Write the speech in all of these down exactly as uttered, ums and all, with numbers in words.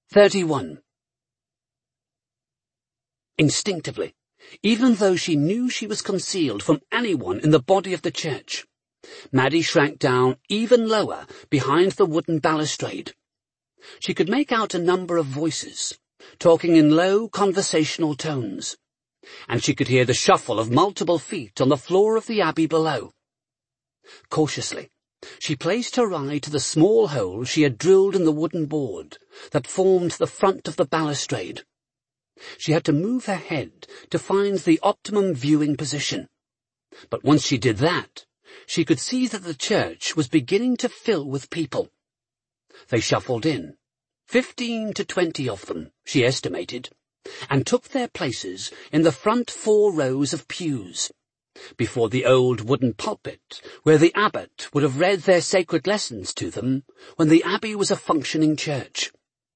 thirty-one. Instinctively, even though she knew she was concealed from anyone in the body of the church, Maddie shrank down even lower behind the wooden balustrade. She could make out a number of voices, talking in low conversational tones, and she could hear the shuffle of multiple feet on the floor of the abbey below. Cautiously, she placed her eye to the small hole she had drilled in the wooden board that formed the front of the balustrade. She had to move her head to find the optimum viewing position. But once she did that, she could see that the church was beginning to fill with people. They shuffled in, fifteen to twenty of them, she estimated, and took their places in the front four rows of pews, before the old wooden pulpit where the abbot would have read their sacred lessons to them when the abbey was a functioning church.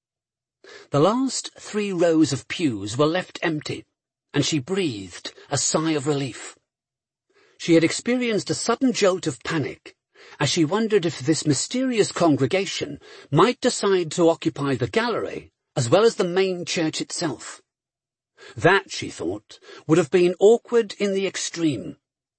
The last three rows of pews were left empty, and she breathed a sigh of relief. She had experienced a sudden jolt of panic as she wondered if this mysterious congregation might decide to occupy the gallery as well as the main church itself. That, she thought, would have been awkward in the extreme.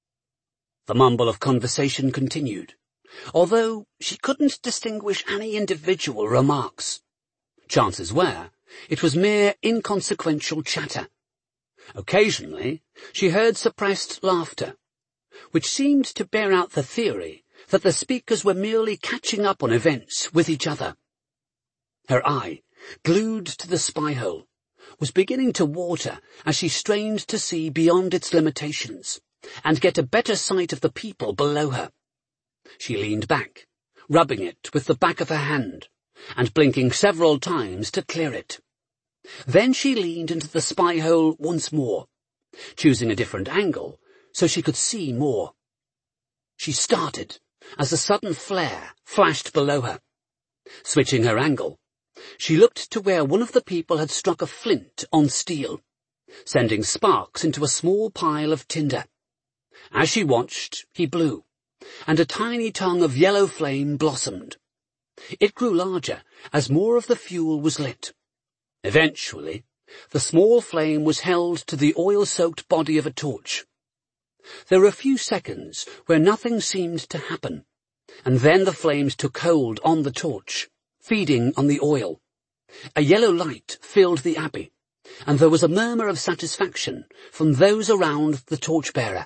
The mumble of conversation continued, although she couldn't distinguish any individual remarks. Chances were it was mere inconsequential chatter. Occasionally she heard suppressed laughter, which seemed to bear out the theory that the speakers were merely catching up on events with each other. Her eye, glued to the spy hole, was beginning to water as she strained to see beyond its limitations and get a better sight of the people below her. She leaned back, rubbing it with the back of her hand, and blinking several times to clear it. Then she leaned into the spy hole once more, choosing a different angle so she could see more. She started as a sudden flare flashed below her. Switching her angle, she looked to where one of the people had struck a flint on steel, sending sparks into a small pile of tinder. As she watched, he blew, and a tiny tongue of yellow flame blossomed. It grew larger as more of the fuel was lit. Eventually, the small flame was held to the oil-soaked body of a torch. There were a few seconds where nothing seemed to happen, and then the flames took hold on the torch, feeding on the oil. A yellow light filled the abbey, and there was a murmur of satisfaction from those around the torchbearer.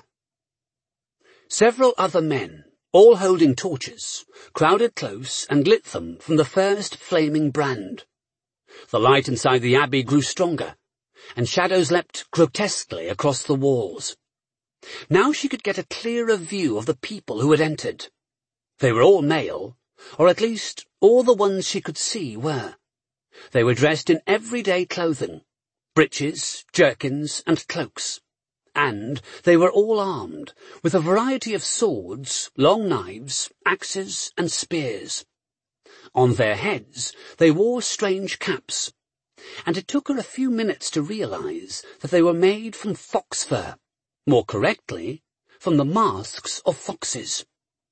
Several other men, all holding torches, crowded close and lit them from the first flaming brand. The light inside the abbey grew stronger, and shadows leapt grotesquely across the walls. Now she could get a clearer view of the people who had entered. They were all male, or at least all the ones she could see were. They were dressed in everyday clothing, breeches, jerkins, and cloaks, and they were all armed with a variety of swords, long knives, axes, and spears. On their heads they wore strange caps, and it took her a few minutes to realize that they were made from fox fur, more correctly, from the masks of foxes.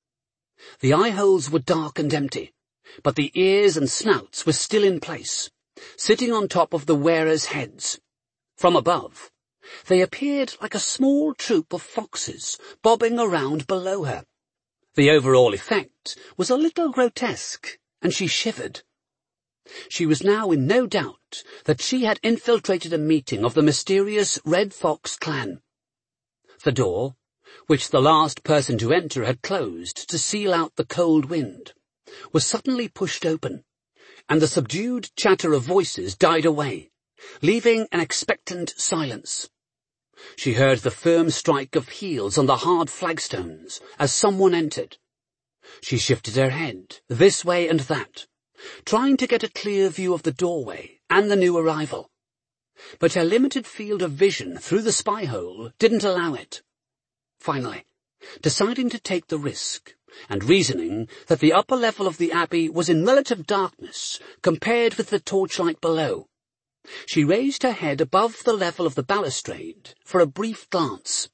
The eye-holes were dark and empty, but the ears and snouts were still in place, sitting on top of the wearers' heads. From above, they appeared like a small troop of foxes bobbing around below her. The overall effect was a little grotesque, and she shivered. She was now in no doubt that she had infiltrated a meeting of the mysterious Red Fox clan. The door, which the last person to enter had closed to seal out the cold wind, was suddenly pushed open, and the subdued chatter of voices died away, leaving an expectant silence. She heard the firm strike of heels on the hard flagstones as someone entered. She shifted her head this way and that, trying to get a clear view of the doorway and the new arrival. But her limited field of vision through the spy hole didn't allow it. Finally, deciding to take the risk, and reasoning that the upper level of the abbey was in relative darkness compared with the torchlight below, she raised her head above the level of the balustrade for a brief glance.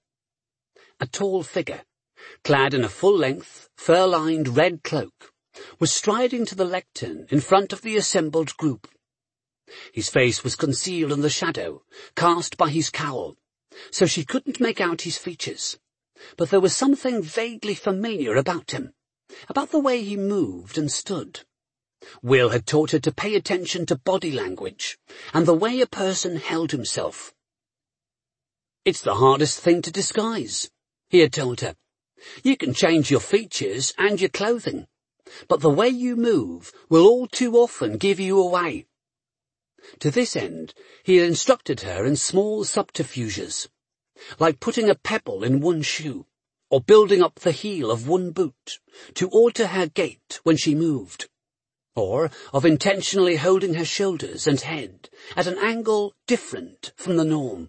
A tall figure, clad in a full-length, fur-lined red cloak, was striding to the lectern in front of the assembled group. His face was concealed in the shadow cast by his cowl, so she couldn't make out his features. But there was something vaguely familiar about him, about the way he moved and stood. Will had taught her to pay attention to body language and the way a person held himself. "It's the hardest thing to disguise," he had told her. "You can change your features and your clothing, but the way you move will all too often give you away." To this end, he had instructed her in small subterfuges, like putting a pebble in one shoe, or building up the heel of one boot, to alter her gait when she moved, or of intentionally holding her shoulders and head at an angle different from the norm.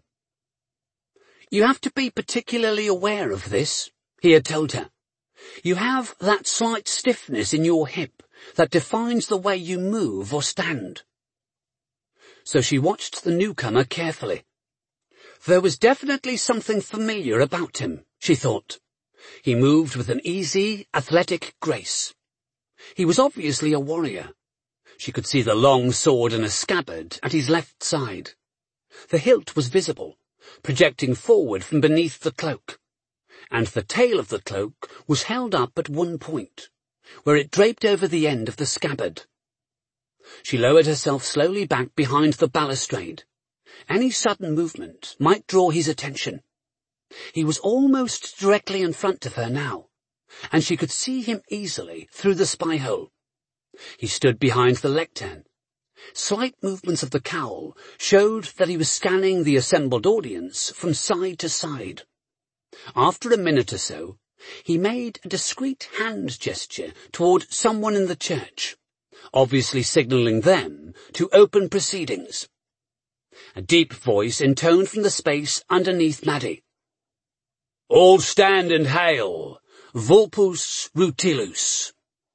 "You have to be particularly aware of this," he had told her. "You have that slight stiffness in your hip that defines the way you move or stand." So she watched the newcomer carefully. There was definitely something familiar about him, she thought. He moved with an easy, athletic grace. He was obviously a warrior. She could see the long sword in a scabbard at his left side. The hilt was visible, projecting forward from beneath the cloak, and the tail of the cloak was held up at one point, where it draped over the end of the scabbard. She lowered herself slowly back behind the balustrade. Any sudden movement might draw his attention. He was almost directly in front of her now, and she could see him easily through the spy-hole. He stood behind the lectern. Slight movements of the cowl showed that he was scanning the assembled audience from side to side. After a minute or so, he made a discreet hand gesture toward someone in the church, obviously signalling them to open proceedings. A deep voice intoned from the space underneath Maddie. "All stand and hail, Vulpus Rutilus."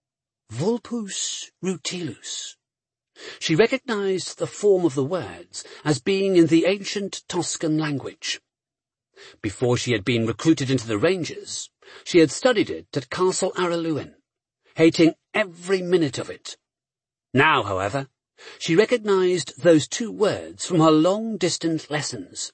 Vulpus Rutilus. She recognized the form of the words as being in the ancient Toscan language. Before she had been recruited into the Rangers, she had studied it at Castle Araluen, hating every minute of it. Now, however, she recognized those two words from her long-distant lessons.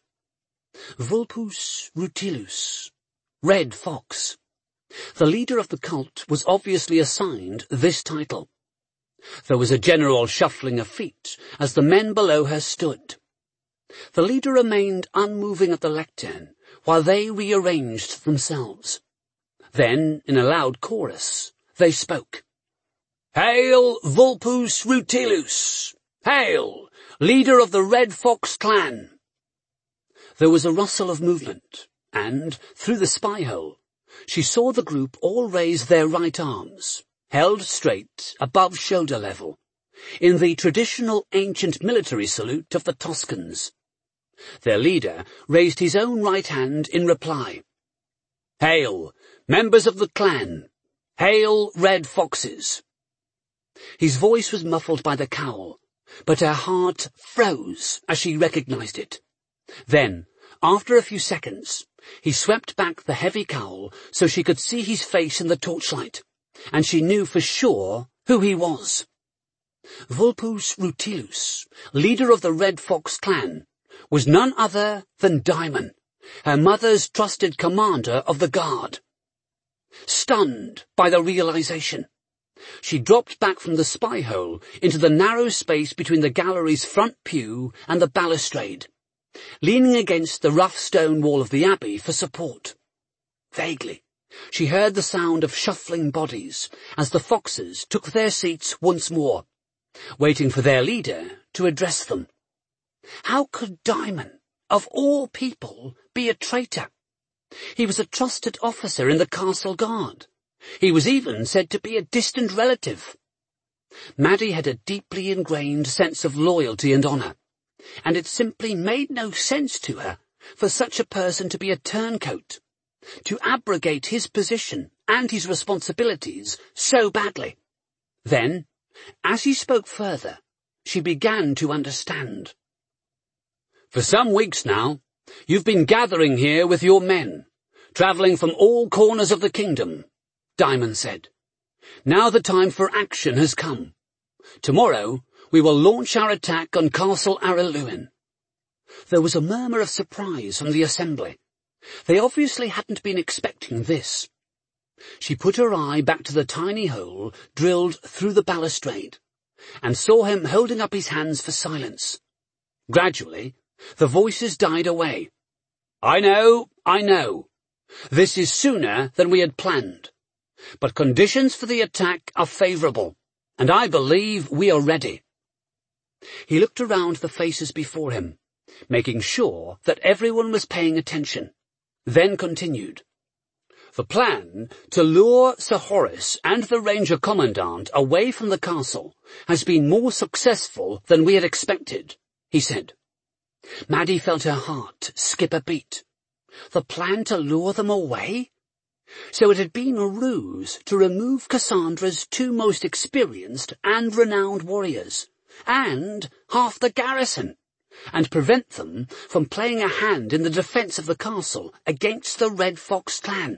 Vulpus Rutilus, Red Fox. The leader of the cult was obviously assigned this title. There was a general shuffling of feet as the men below her stood. The leader remained unmoving at the lectern while they rearranged themselves. Then, in a loud chorus, they spoke. "Hail, Vulpus Rutilus! Hail, leader of the Red Fox clan!" There was a rustle of movement, and, through the spy-hole, she saw the group all raise their right arms, held straight above shoulder level, in the traditional ancient military salute of the Toscans. Their leader raised his own right hand in reply. "Hail, members of the clan! Hail, Red Foxes!" His voice was muffled by the cowl, but her heart froze as she recognized it. Then, after a few seconds, he swept back the heavy cowl so she could see his face in the torchlight, and she knew for sure who he was. Vulpus Rutilus, leader of the Red Fox clan, was none other than Daimon, her mother's trusted commander of the guard. Stunned by the realization, she dropped back from the spy-hole into the narrow space between the gallery's front pew and the balustrade, leaning against the rough stone wall of the abbey for support. Vaguely, she heard the sound of shuffling bodies as the foxes took their seats once more, waiting for their leader to address them. How could Daimon, of all people, be a traitor? He was a trusted officer in the castle guard. He was even said to be a distant relative. Maddie had a deeply ingrained sense of loyalty and honour, and it simply made no sense to her for such a person to be a turncoat, to abrogate his position and his responsibilities so badly. Then, as he spoke further, she began to understand. "For some weeks now, you've been gathering here with your men, travelling from all corners of the kingdom," Daimon said. "Now the time for action has come. Tomorrow, we will launch our attack on Castle Araluen." There was a murmur of surprise from the assembly. They obviously hadn't been expecting this. She put her eye back to the tiny hole drilled through the balustrade, and saw him holding up his hands for silence. Gradually, the voices died away. "I know, I know. This is sooner than we had planned. But conditions for the attack are favourable, and I believe we are ready." He looked around the faces before him, making sure that everyone was paying attention, then continued. "The plan to lure Sir Horace and the Ranger Commandant away from the castle has been more successful than we had expected," he said. Maddie felt her heart skip a beat. The plan to lure them away? So it had been a ruse to remove Cassandra's two most experienced and renowned warriors, and half the garrison, and prevent them from playing a hand in the defence of the castle against the Red Fox clan.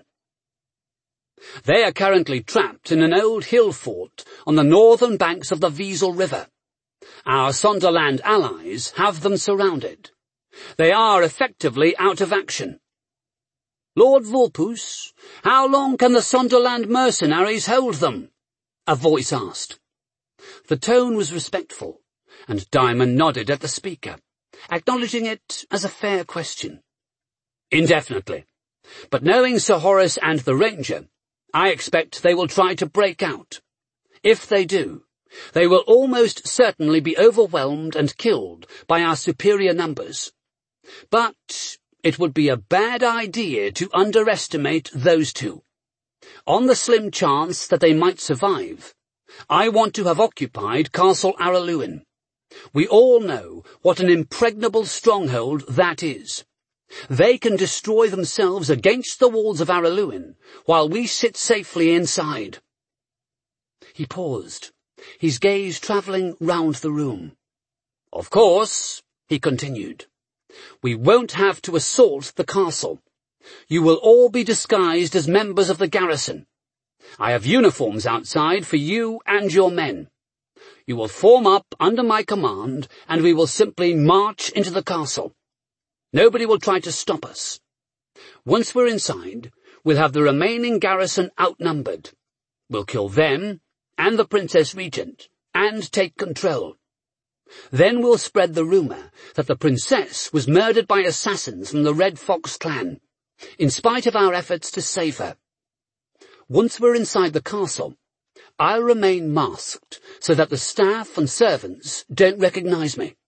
"They are currently trapped in an old hill fort on the northern banks of the Wiesel River. Our Sonderland allies have them surrounded. They are effectively out of action. Lord Vorpus, how long can the Sonderland mercenaries hold them?" a voice asked. The tone was respectful, and Diamond nodded at the speaker, acknowledging it as a fair question. "Indefinitely. But knowing Sir Horace and the Ranger, I expect they will try to break out. If they do, they will almost certainly be overwhelmed and killed by our superior numbers. But it would be a bad idea to underestimate those two. On the slim chance that they might survive, I want to have occupied Castle Araluen. We all know what an impregnable stronghold that is. They can destroy themselves against the walls of Araluen, while we sit safely inside." He paused, his gaze travelling round the room. "Of course," he continued, "we won't have to assault the castle. You will all be disguised as members of the garrison. I have uniforms outside for you and your men. You will form up under my command, and we will simply march into the castle. Nobody will try to stop us. Once we're inside, we'll have the remaining garrison outnumbered. We'll kill them and the Princess Regent, and take control. Then we'll spread the rumour that the princess was murdered by assassins from the Red Fox clan, in spite of our efforts to save her. Once we're inside the castle, I'll remain masked so that the staff and servants don't recognise me.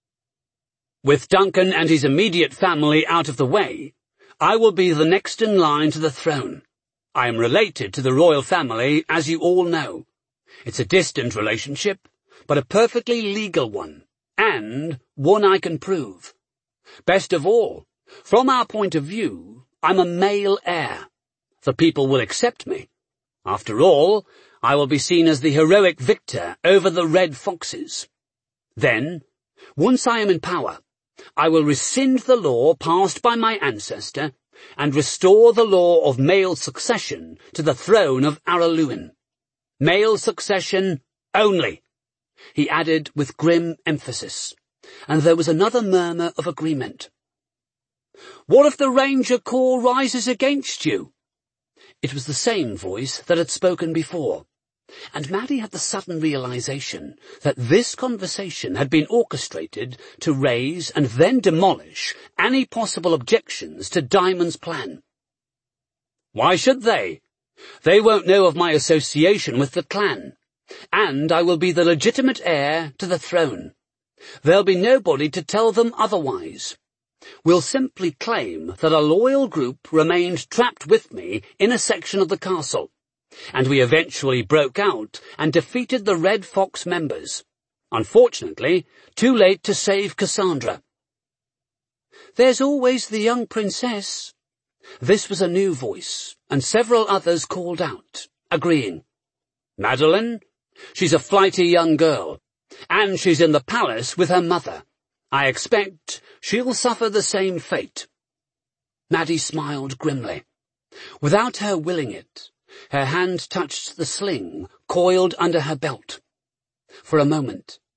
With Duncan and his immediate family out of the way, I will be the next in line to the throne. I am related to the royal family, as you all know. It's a distant relationship, but a perfectly legal one, and one I can prove. Best of all, from our point of view, I'm a male heir. The people will accept me. After all, I will be seen as the heroic victor over the Red Foxes. Then, once I am in power, I will rescind the law passed by my ancestor and restore the law of male succession to the throne of Araluen. Male succession only, he added with grim emphasis, and there was another murmur of agreement. "What if the Ranger Corps rises against you?" It was the same voice that had spoken before, and Maddie had the sudden realization that this conversation had been orchestrated to raise and then demolish any possible objections to Diamond's plan. "Why should they? They won't know of my association with the clan, and I will be the legitimate heir to the throne. There'll be nobody to tell them otherwise. We'll simply claim that a loyal group remained trapped with me in a section of the castle, and we eventually broke out and defeated the Red Fox members. Unfortunately, too late to save Cassandra." "There's always the young princess." This was a new voice, and several others called out, agreeing. "Madeline? She's a flighty young girl, and she's in the palace with her mother. I expect she'll suffer the same fate." Maddie smiled grimly. Without her willing it, her hand touched the sling coiled under her belt. For a moment,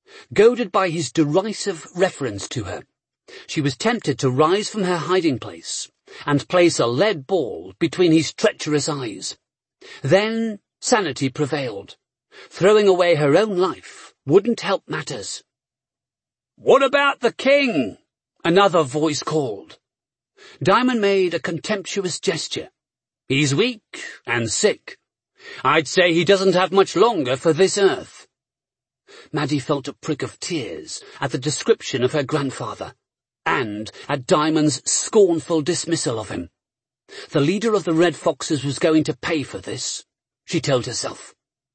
Goaded by his derisive reference to her, she was tempted to rise from her hiding place and place a lead ball between his treacherous eyes. Then sanity prevailed. Throwing away her own life wouldn't help matters. "What about the king?" another voice called. Diamond made a contemptuous gesture. "He's weak and sick. I'd say he doesn't have much longer for this earth." Maddie felt a prick of tears at the description of her grandfather, and at Diamond's scornful dismissal of him. The leader of the Red Foxes was going to pay for this, she told herself.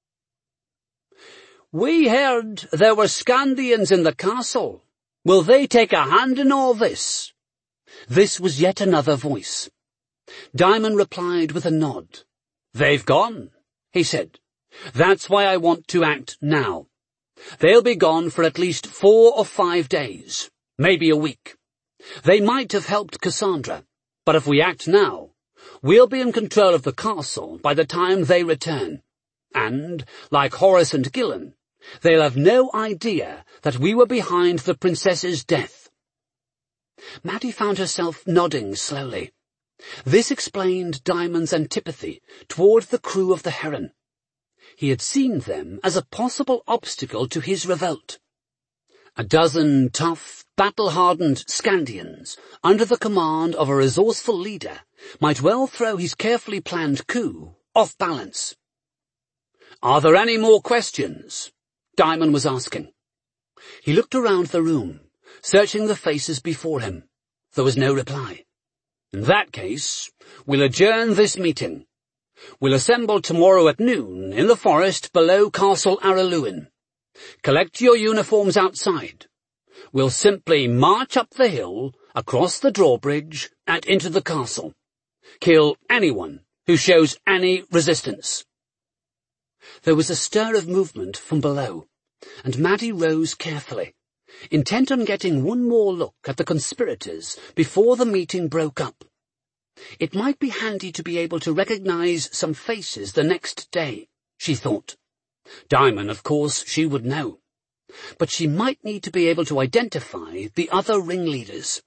"We heard there were Scandians in the castle. Will they take a hand in all this?" This was yet another voice. Diamond replied with a nod. "They've gone," he said. "That's why I want to act now. They'll be gone for at least four or five days, maybe a week. They might have helped Cassandra, but if we act now, we'll be in control of the castle by the time they return. And, like Horace and Gillen, they'll have no idea that we were behind the princess's death." Maddie found herself nodding slowly. This explained Diamond's antipathy toward the crew of the Heron. He had seen them as a possible obstacle to his revolt. A dozen tough, battle-hardened Scandians, under the command of a resourceful leader, might well throw his carefully planned coup off balance. "Are there any more questions?" Diamond was asking. He looked around the room, searching the faces before him. There was no reply. "In that case, we'll adjourn this meeting. We'll assemble tomorrow at noon in the forest below Castle Araluen. Collect your uniforms outside. We'll simply march up the hill, across the drawbridge, and into the castle. Kill anyone who shows any resistance." There was a stir of movement from below, and Maddie rose carefully, intent on getting one more look at the conspirators before the meeting broke up. It might be handy to be able to recognize some faces the next day, she thought. Diamond, of course, she would know. But she might need to be able to identify the other ringleaders.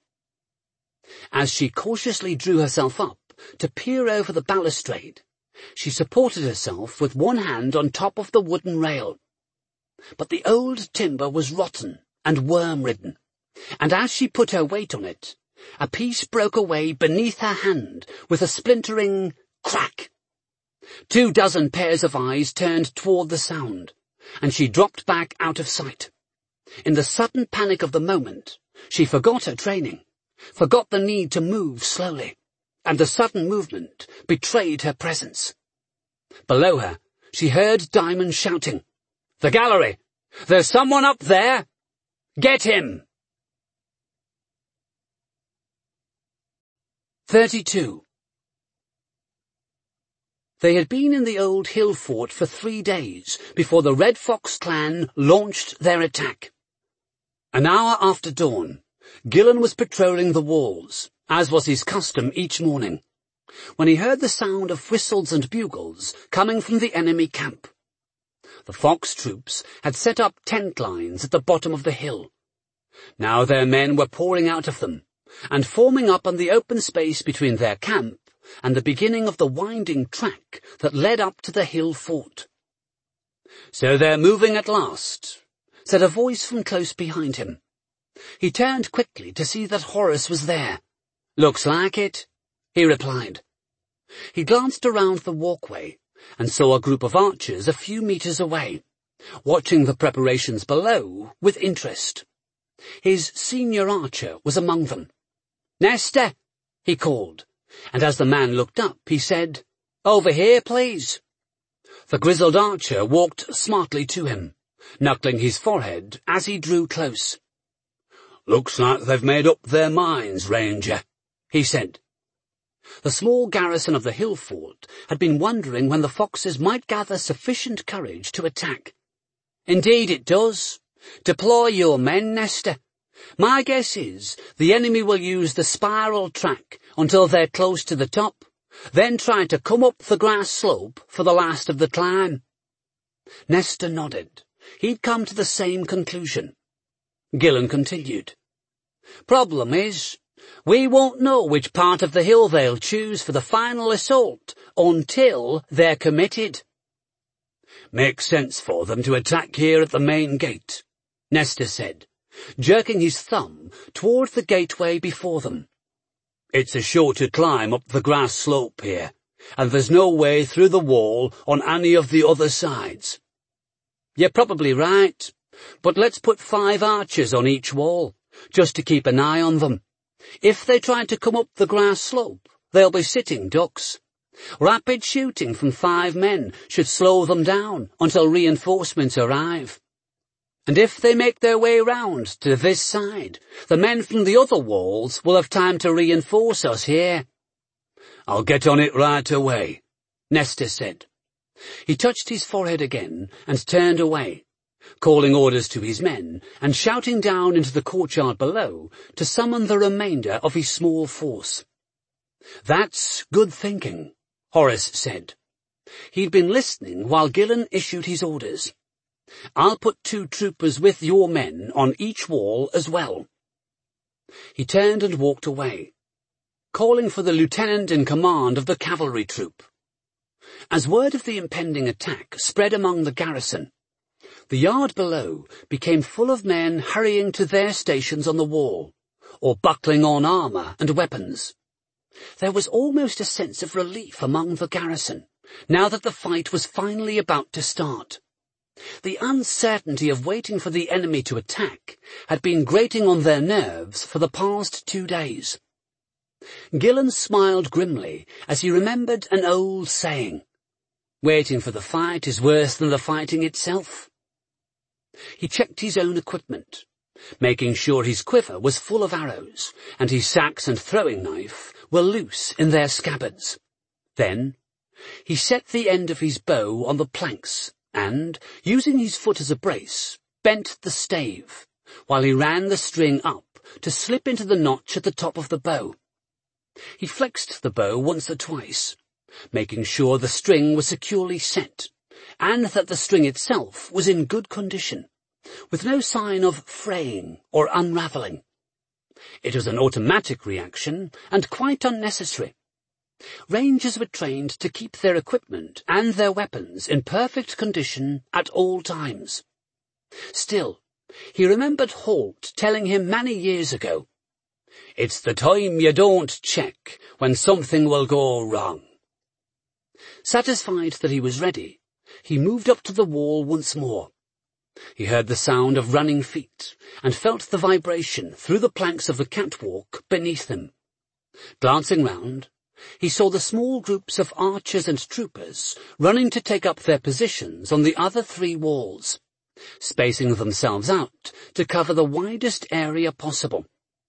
As she cautiously drew herself up to peer over the balustrade, she supported herself with one hand on top of the wooden rail. But the old timber was rotten and worm-ridden, and as she put her weight on it, a piece broke away beneath her hand with a splintering crack. Two dozen pairs of eyes turned toward the sound, and she dropped back out of sight. In the sudden panic of the moment, she forgot her training, forgot the need to move slowly, and the sudden movement betrayed her presence. Below her, she heard Diamond shouting, "The gallery! There's someone up there! Get him!" thirty-two. They had been in the old hill fort for three days before the Red Fox clan launched their attack. An hour after dawn, Gillen was patrolling the walls, as was his custom each morning, when he heard the sound of whistles and bugles coming from the enemy camp. The Fox troops had set up tent lines at the bottom of the hill. Now their men were pouring out of them, and forming up on the open space between their camp and the beginning of the winding track that led up to the hill fort. "So they're moving at last," said a voice from close behind him. He turned quickly to see that Horace was there. "Looks like it," he replied. He glanced around the walkway and saw a group of archers a few meters away, watching the preparations below with interest. His senior archer was among them. "Nesta," he called, and as the man looked up, he said, "Over here, please." The grizzled archer walked smartly to him, knuckling his forehead as he drew close. "Looks like they've made up their minds, Ranger," he said. The small garrison of the hill fort had been wondering when the Foxes might gather sufficient courage to attack. "Indeed it does. Deploy your men, Nesta. My guess is the enemy will use the spiral track until they're close to the top, then try to come up the grass slope for the last of the climb." Nesta nodded, he'd come to the same conclusion. Gillen continued. Problem is, we won't know which part of the hill they'll choose for the final assault until they're committed. Makes sense for them to attack here at the main gate, Nestor said, jerking his thumb toward the gateway before them. It's a shorter climb up the grass slope here, and there's no way through the wall on any of the other sides. You're probably right, but let's put five archers on each wall, just to keep an eye on them. If they try to come up the grass slope, they'll be sitting ducks. Rapid shooting from five men should slow them down until reinforcements arrive. And if they make their way round to this side, the men from the other walls will have time to reinforce us here. I'll get on it right away, Nestor said. He touched his forehead again and turned away, calling orders to his men and shouting down into the courtyard below to summon the remainder of his small force. That's good thinking, Horace said. He'd been listening while Gillen issued his orders. I'll put two troopers with your men on each wall as well. He turned and walked away, calling for the lieutenant in command of the cavalry troop. As word of the impending attack spread among the garrison, the yard below became full of men hurrying to their stations on the wall, or buckling on armour and weapons. There was almost a sense of relief among the garrison, now that the fight was finally about to start. The uncertainty of waiting for the enemy to attack had been grating on their nerves for the past two days. Gillen smiled grimly as he remembered an old saying, "Waiting for the fight is worse than the fighting itself." He checked his own equipment, making sure his quiver was full of arrows and his sacks and throwing knife were loose in their scabbards. Then he set the end of his bow on the planks and, using his foot as a brace, bent the stave, while he ran the string up to slip into the notch at the top of the bow. He flexed the bow once or twice, making sure the string was securely set, and that the string itself was in good condition, with no sign of fraying or unravelling. It was an automatic reaction, and quite unnecessary. Rangers were trained to keep their equipment and their weapons in perfect condition at all times. Still, he remembered Halt telling him many years ago, "It's the time you don't check when something will go wrong." Satisfied that he was ready, he moved up to the wall once more. He heard the sound of running feet and felt the vibration through the planks of the catwalk beneath him. Glancing round, he saw the small groups of archers and troopers running to take up their positions on the other three walls, spacing themselves out to cover the widest area possible.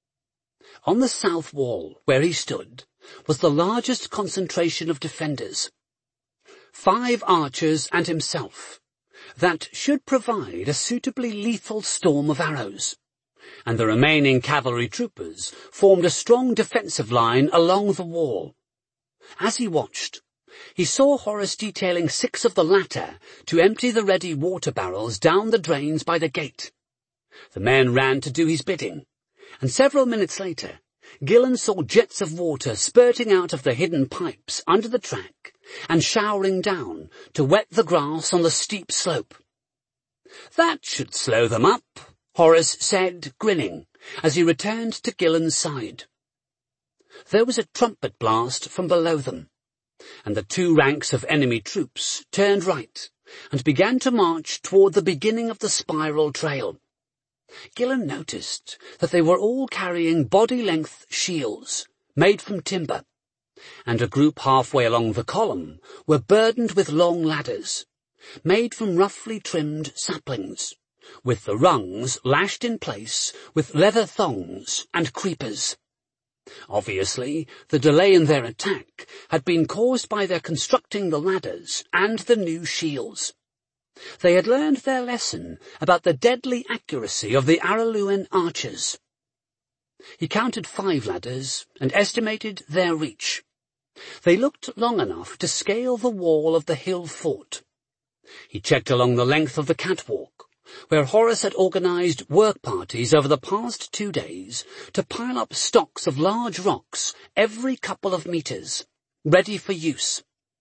On the south wall, where he stood, was the largest concentration of defenders. Five archers and himself. That should provide a suitably lethal storm of arrows, and the remaining cavalry troopers formed a strong defensive line along the wall. As he watched, he saw Horace detailing six of the latter to empty the ready water barrels down the drains by the gate. The men ran to do his bidding, and several minutes later, Gillen saw jets of water spurting out of the hidden pipes under the track and showering down to wet the grass on the steep slope. "That should slow them up," Horace said, grinning, as he returned to Gillen's side. There was a trumpet blast from below them, and the two ranks of enemy troops turned right and began to march toward the beginning of the spiral trail. Gillen noticed that they were all carrying body-length shields made from timber, and a group halfway along the column were burdened with long ladders, made from roughly trimmed saplings, with the rungs lashed in place with leather thongs and creepers. Obviously, the delay in their attack had been caused by their constructing the ladders and the new shields. They had learned their lesson about the deadly accuracy of the Araluen archers. He counted five ladders and estimated their reach. They looked long enough to scale the wall of the hill fort. He checked along the length of the catwalk, where Horace had organised work parties over the past two days to pile up stocks of large rocks every couple of metres, ready for use.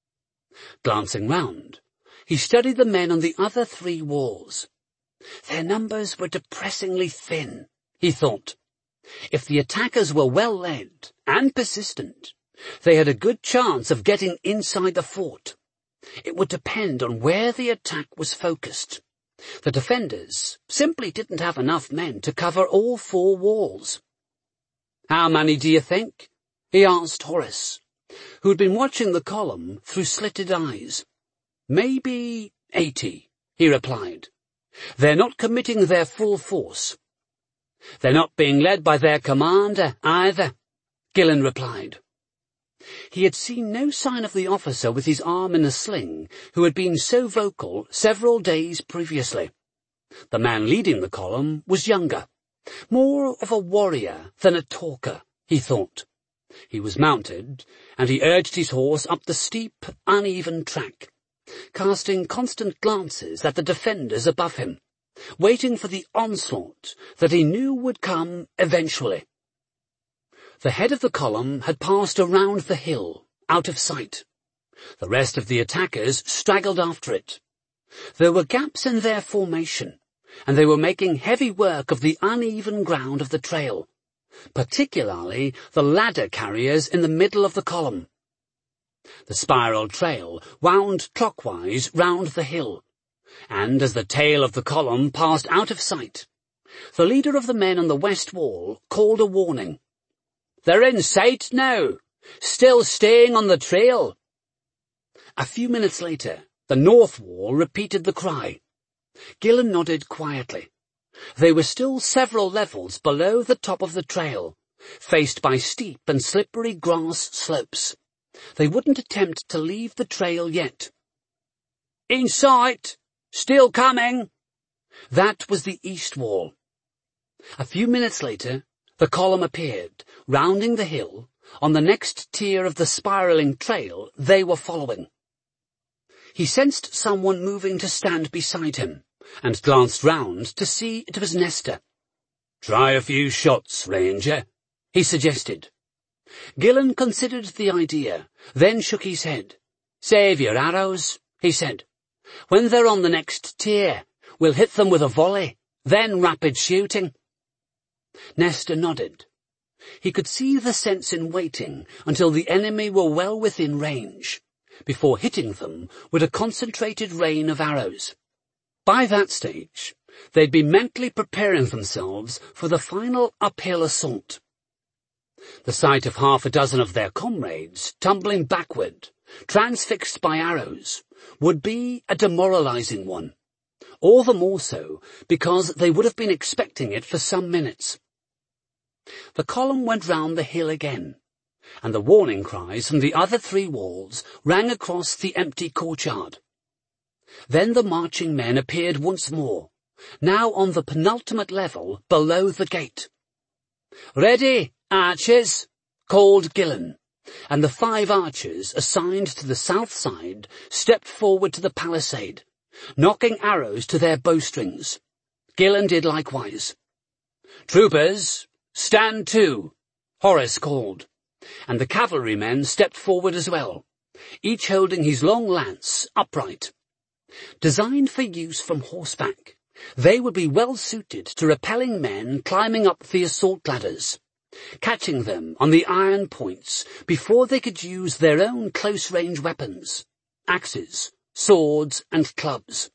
Glancing round, he studied the men on the other three walls. Their numbers were depressingly thin, he thought. If the attackers were well led and persistent, they had a good chance of getting inside the fort. It would depend on where the attack was focused. The defenders simply didn't have enough men to cover all four walls. "How many do you think?" he asked Horace, who'd been watching the column through slitted eyes. "Maybe eighty," he replied. "They're not committing their full force." "They're not being led by their commander, either," Gillen replied. He had seen no sign of the officer with his arm in a sling who had been so vocal several days previously. The man leading the column was younger, more of a warrior than a talker, he thought. He was mounted, and he urged his horse up the steep, uneven track, casting constant glances at the defenders above him, waiting for the onslaught that he knew would come eventually. The head of the column had passed around the hill, out of sight. The rest of the attackers straggled after it. There were gaps in their formation, and they were making heavy work of the uneven ground of the trail, particularly the ladder carriers in the middle of the column. The spiral trail wound clockwise round the hill, and as the tail of the column passed out of sight, the leader of the men on the west wall called a warning. "They're in sight now, still staying on the trail." A few minutes later, the north wall repeated the cry. Gillen nodded quietly. They were still several levels below the top of the trail, faced by steep and slippery grass slopes. They wouldn't attempt to leave the trail yet. "In sight! Still coming!" That was the east wall. A few minutes later, the column appeared, rounding the hill, on the next tier of the spiralling trail they were following. He sensed someone moving to stand beside him, and glanced round to see it was Nestor. "Try a few shots, Ranger," he suggested. Gillen considered the idea, then shook his head. "Save your arrows," he said. "When they're on the next tier, we'll hit them with a volley, then rapid shooting." Nestor nodded. He could see the sense in waiting until the enemy were well within range, before hitting them with a concentrated rain of arrows. By that stage, they'd be mentally preparing themselves for the final uphill assault. The sight of half a dozen of their comrades tumbling backward, transfixed by arrows, would be a demoralizing one, all the more so because they would have been expecting it for some minutes. The column went round the hill again, and the warning cries from the other three walls rang across the empty courtyard. Then the marching men appeared once more, now on the penultimate level below the gate. "Ready, archers," called Gillen, and the five archers assigned to the south side stepped forward to the palisade, knocking arrows to their bowstrings. Gillen did likewise. "Troopers, stand to," Horace called, and the cavalrymen stepped forward as well, each holding his long lance upright. Designed for use from horseback, they would be well suited to repelling men climbing up the assault ladders, catching them on the iron points before they could use their own close-range weapons, axes, swords, and clubs.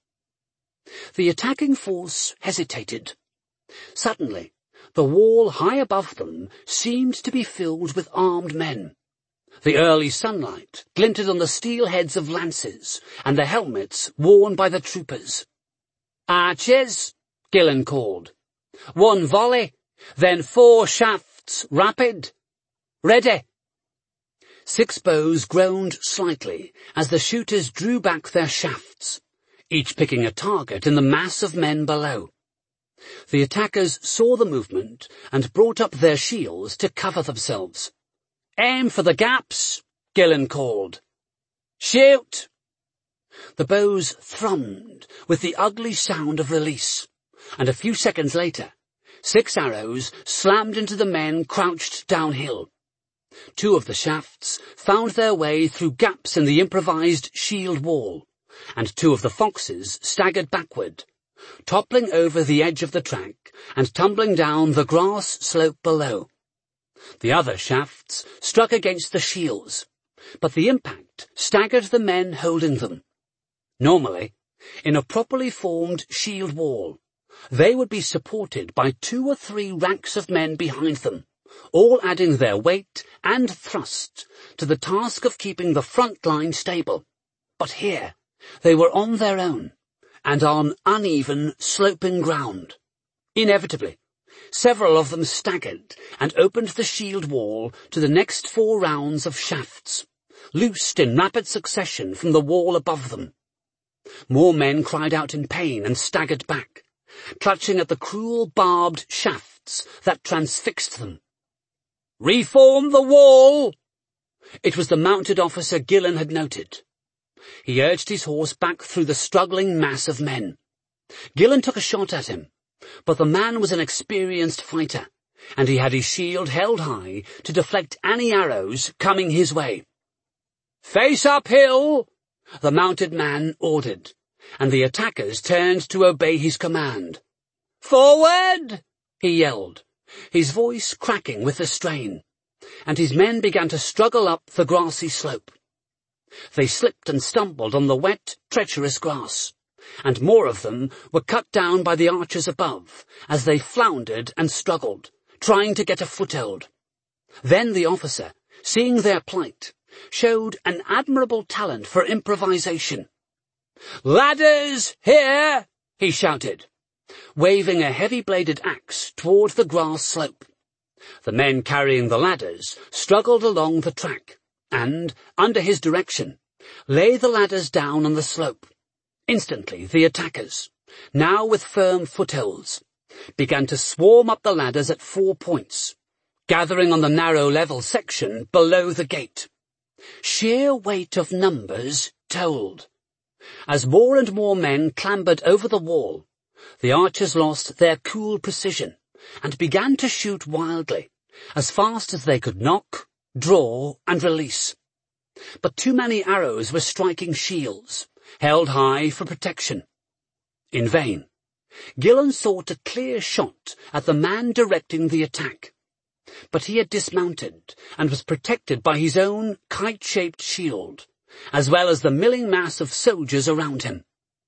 The attacking force hesitated. Suddenly, the wall high above them seemed to be filled with armed men. The early sunlight glinted on the steel heads of lances and the helmets worn by the troopers. "Archers," Gillen called. "One volley, then four shafts rapid. Ready." Six bows groaned slightly as the shooters drew back their shafts, each picking a target in the mass of men below. The attackers saw the movement and brought up their shields to cover themselves. "Aim for the gaps," Gillen called. "Shoot!" The bows thrummed with the ugly sound of release, and a few seconds later, six arrows slammed into the men crouched downhill. Two of the shafts found their way through gaps in the improvised shield wall, and two of the foxes staggered backward, toppling over the edge of the track and tumbling down the grass slope below. The other shafts struck against the shields, but the impact staggered the men holding them. Normally, in a properly formed shield wall, they would be supported by two or three ranks of men behind them, all adding their weight and thrust to the task of keeping the front line stable. But here, they were on their own, and on uneven, sloping ground. Inevitably, several of them staggered and opened the shield wall to the next four rounds of shafts, loosed in rapid succession from the wall above them. More men cried out in pain and staggered back, clutching at the cruel barbed shafts that transfixed them. "Reform the wall!" It was the mounted officer Gillen had noted. He urged his horse back through the struggling mass of men. Gillen took a shot at him, but the man was an experienced fighter, and he had his shield held high to deflect any arrows coming his way. "Face uphill!" the mounted man ordered, and the attackers turned to obey his command. "Forward!" he yelled, his voice cracking with the strain, and his men began to struggle up the grassy slope. They slipped and stumbled on the wet, treacherous grass, and more of them were cut down by the archers above as they floundered and struggled, trying to get a foothold. Then the officer, seeing their plight, showed an admirable talent for improvisation. "Ladders, here!" he shouted, waving a heavy-bladed axe toward the grass slope. The men carrying the ladders struggled along the track, and, under his direction, lay the ladders down on the slope. Instantly the attackers, now with firm footholds, began to swarm up the ladders at four points, gathering on the narrow level section below the gate. Sheer weight of numbers told. As more and more men clambered over the wall, the archers lost their cool precision and began to shoot wildly, as fast as they could nock, draw, and release. But too many arrows were striking shields, held high for protection. In vain, Gillen sought a clear shot at the man directing the attack, but he had dismounted and was protected by his own kite-shaped shield, as well as the milling mass of soldiers around him.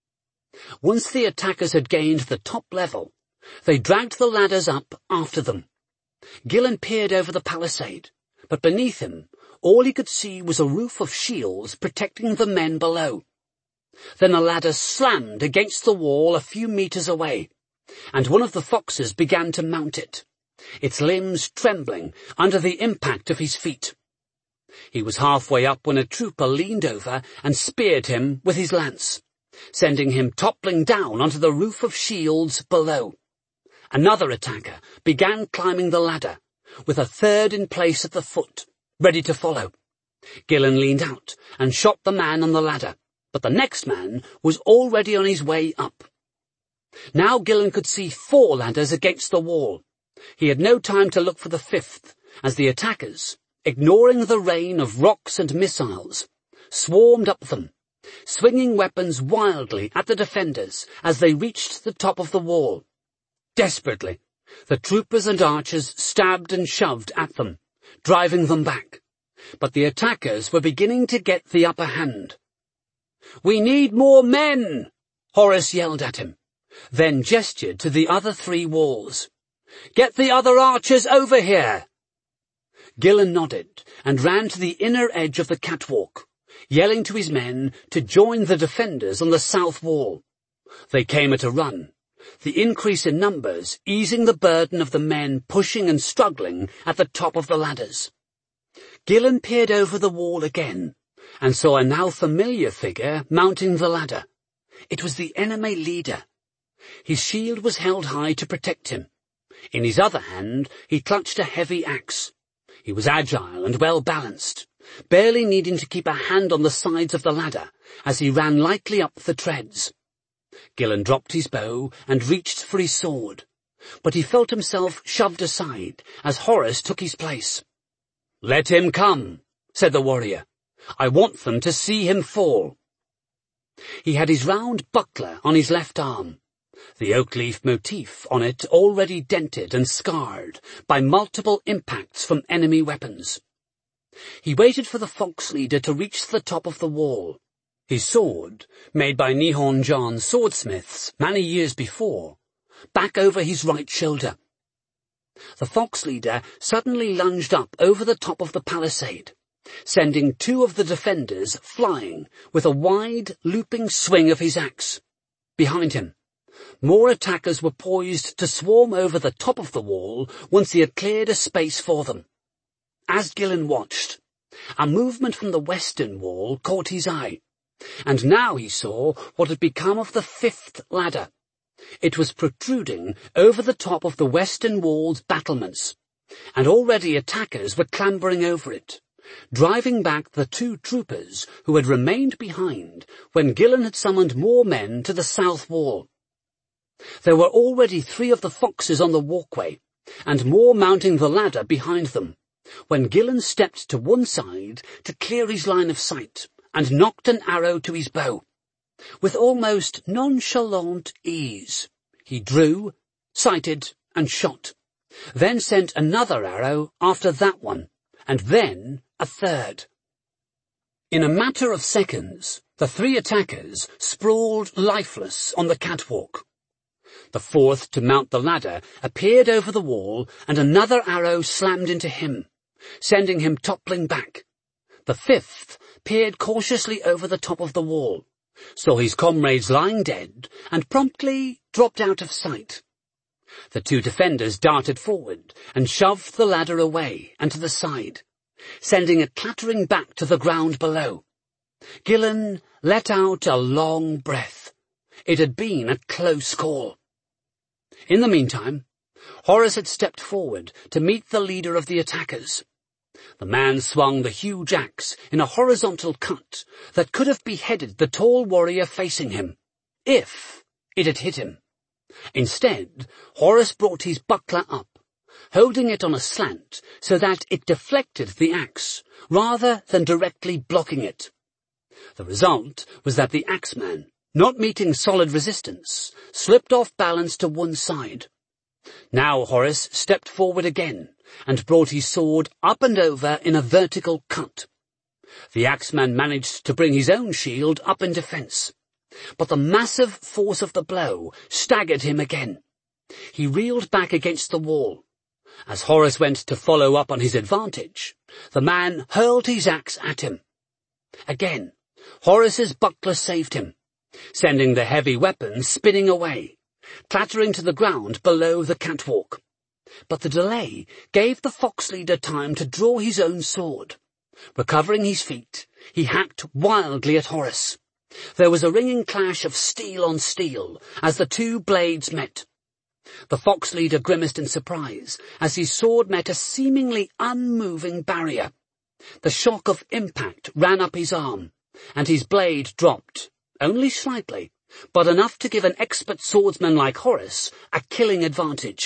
Once the attackers had gained the top level, they dragged the ladders up after them. Gillen peered over the palisade, but beneath him all he could see was a roof of shields protecting the men below. Then a ladder slammed against the wall a few meters away, and one of the foxes began to mount it, its limbs trembling under the impact of his feet. He was halfway up when a trooper leaned over and speared him with his lance, sending him toppling down onto the roof of shields below. Another attacker began climbing the ladder, with a third in place at the foot, ready to follow. Gillen leaned out and shot the man on the ladder, but the next man was already on his way up. Now Gillen could see four ladders against the wall. He had no time to look for the fifth, as the attackers, ignoring the rain of rocks and missiles, swarmed up them, swinging weapons wildly at the defenders as they reached the top of the wall. Desperately, the troopers and archers stabbed and shoved at them, driving them back. But the attackers were beginning to get the upper hand. "We need more men!" Horace yelled at him, then gestured to the other three walls. "Get the other archers over here!" Gillen nodded and ran to the inner edge of the catwalk, yelling to his men to join the defenders on the south wall. They came at a run, the increase in numbers easing the burden of the men pushing and struggling at the top of the ladders. Gillen peered over the wall again and saw a now familiar figure mounting the ladder. It was the enemy leader. His shield was held high to protect him. In his other hand he clutched a heavy axe. He was agile and well-balanced, barely needing to keep a hand on the sides of the ladder as he ran lightly up the treads. Gillen dropped his bow and reached for his sword, but he felt himself shoved aside as Horus took his place. "Let him come," said the warrior. "I want them to see him fall." He had his round buckler on his left arm, the oak leaf motif on it already dented and scarred by multiple impacts from enemy weapons. He waited for the fox leader to reach the top of the wall, his sword, made by Nihon-jan swordsmiths many years before, back over his right shoulder. The fox leader suddenly lunged up over the top of the palisade, sending two of the defenders flying with a wide, looping swing of his axe. Behind him, more attackers were poised to swarm over the top of the wall once he had cleared a space for them. As Gillen watched, a movement from the western wall caught his eye, and now he saw what had become of the fifth ladder. It was protruding over the top of the western wall's battlements, and already attackers were clambering over it, driving back the two troopers who had remained behind when Gillen had summoned more men to the south wall. There were already three of the foxes on the walkway, and more mounting the ladder behind them, when Gillen stepped to one side to clear his line of sight and knocked an arrow to his bow. With almost nonchalant ease, he drew, sighted, and shot, then sent another arrow after that one, and then a third. In a matter of seconds, the three attackers sprawled lifeless on the catwalk. The fourth to mount the ladder appeared over the wall, and another arrow slammed into him, sending him toppling back. The fifth peered cautiously over the top of the wall, saw his comrades lying dead, and promptly dropped out of sight. The two defenders darted forward and shoved the ladder away and to the side, sending it clattering back to the ground below. Gillen let out a long breath. It had been a close call. In the meantime, Horus had stepped forward to meet the leader of the attackers. The man swung the huge axe in a horizontal cut that could have beheaded the tall warrior facing him, if it had hit him. Instead, Horus brought his buckler up, holding it on a slant so that it deflected the axe, rather than directly blocking it. The result was that the axeman, not meeting solid resistance, slipped off balance to one side. Now Horus stepped forward again and brought his sword up and over in a vertical cut. The axeman managed to bring his own shield up in defense, but the massive force of the blow staggered him again. He reeled back against the wall. As Horus went to follow up on his advantage, the man hurled his axe at him. Again, Horus's buckler saved him, sending the heavy weapon spinning away, clattering to the ground below the catwalk. But the delay gave the fox leader time to draw his own sword. Recovering his feet, he hacked wildly at Horus. There was a ringing clash of steel on steel as the two blades met. The fox leader grimaced in surprise as his sword met a seemingly unmoving barrier. The shock of impact ran up his arm, and his blade dropped, only slightly, but enough to give an expert swordsman like Horus a killing advantage.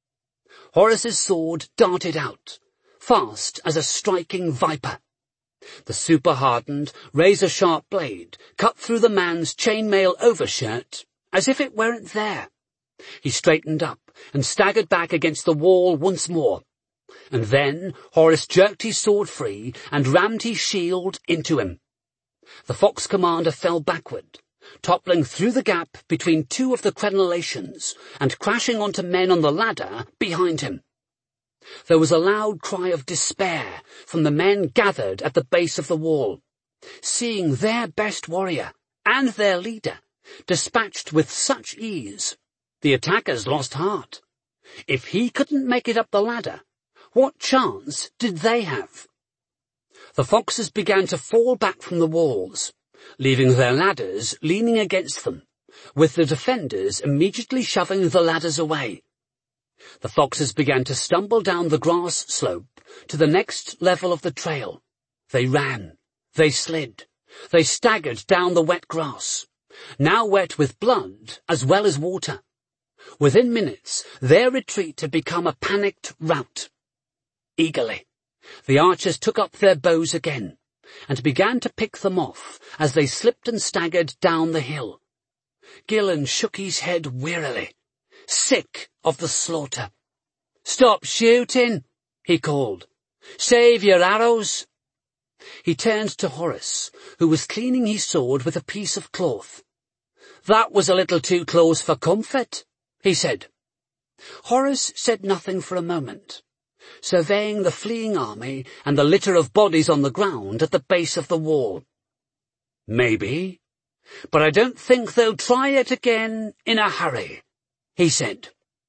Horus's sword darted out, fast as a striking viper. The super-hardened, razor-sharp blade cut through the man's chainmail overshirt as if it weren't there. He straightened up and staggered back against the wall once more. And then Horus jerked his sword free and rammed his shield into him. The fox commander fell backward, toppling through the gap between two of the crenellations and crashing onto men on the ladder behind him. There was a loud cry of despair from the men gathered at the base of the wall, seeing their best warrior and their leader dispatched with such ease. The attackers lost heart. If he couldn't make it up the ladder, what chance did they have? The foxes began to fall back from the walls, leaving their ladders leaning against them, with the defenders immediately shoving the ladders away. The foxes began to stumble down the grass slope to the next level of the trail, They ran. They slid. They staggered down the wet grass, now wet with blood as well as water. Within minutes, their retreat had become a panicked rout. Eagerly, the archers took up their bows again, and began to pick them off as they slipped and staggered down the hill. Gillen shook his head wearily, sick of the slaughter. "Stop shooting," he called. "Save your arrows." He turned to Horace, who was cleaning his sword with a piece of cloth. "That was a little too close for comfort," he said. Horace said nothing for a moment, surveying the fleeing army and the litter of bodies on the ground at the base of the wall. "Maybe, but I don't think they'll try it again in a hurry," he said.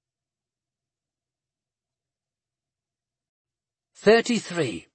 thirty-three.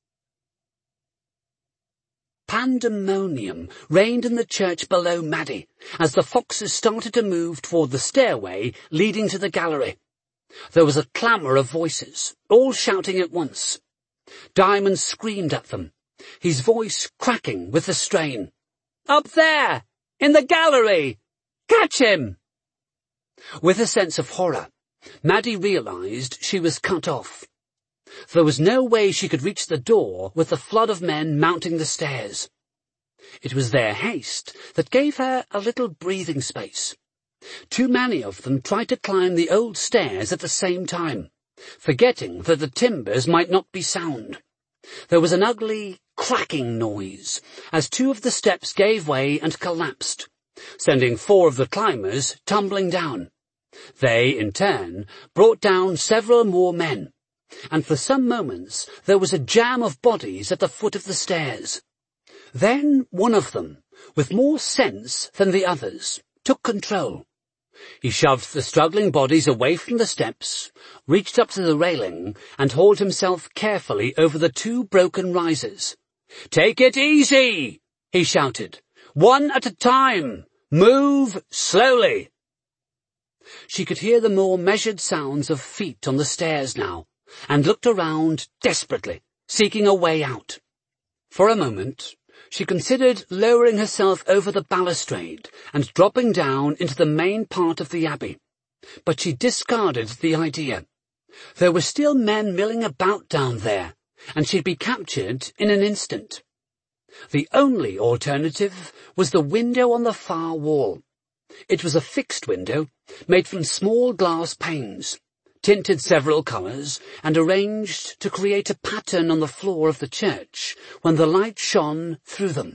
Pandemonium reigned in the church below Maddie as the foxes started to move toward the stairway leading to the gallery. There was a clamour of voices, all shouting at once. Diamond screamed at them, his voice cracking with the strain. "Up there! In the gallery! Catch him!" With a sense of horror, Maddie realised she was cut off. There was no way she could reach the door with the flood of men mounting the stairs. It was their haste that gave her a little breathing space. Too many of them tried to climb the old stairs at the same time, forgetting that the timbers might not be sound. There was an ugly, cracking noise as two of the steps gave way and collapsed, sending four of the climbers tumbling down. They, in turn, brought down several more men, and for some moments there was a jam of bodies at the foot of the stairs. Then one of them, with more sense than the others, took control. He shoved the struggling bodies away from the steps, reached up to the railing, and hauled himself carefully over the two broken risers. "Take it easy," he shouted. "One at a time. Move slowly." She could hear the more measured sounds of feet on the stairs now, and looked around desperately, seeking a way out. For a moment, she considered lowering herself over the balustrade and dropping down into the main part of the abbey, but she discarded the idea. There were still men milling about down there, and she'd be captured in an instant. The only alternative was the window on the far wall. It was a fixed window, made from small glass panes, tinted several colours, and arranged to create a pattern on the floor of the church when the light shone through them.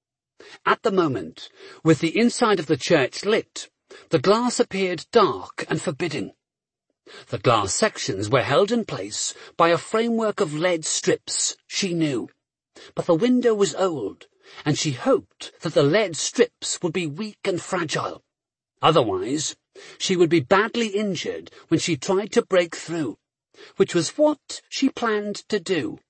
At the moment, with the inside of the church lit, the glass appeared dark and forbidding. The glass sections were held in place by a framework of lead strips, she knew, but the window was old, and she hoped that the lead strips would be weak and fragile. Otherwise, she would be badly injured when she tried to break through, which was what she planned to do.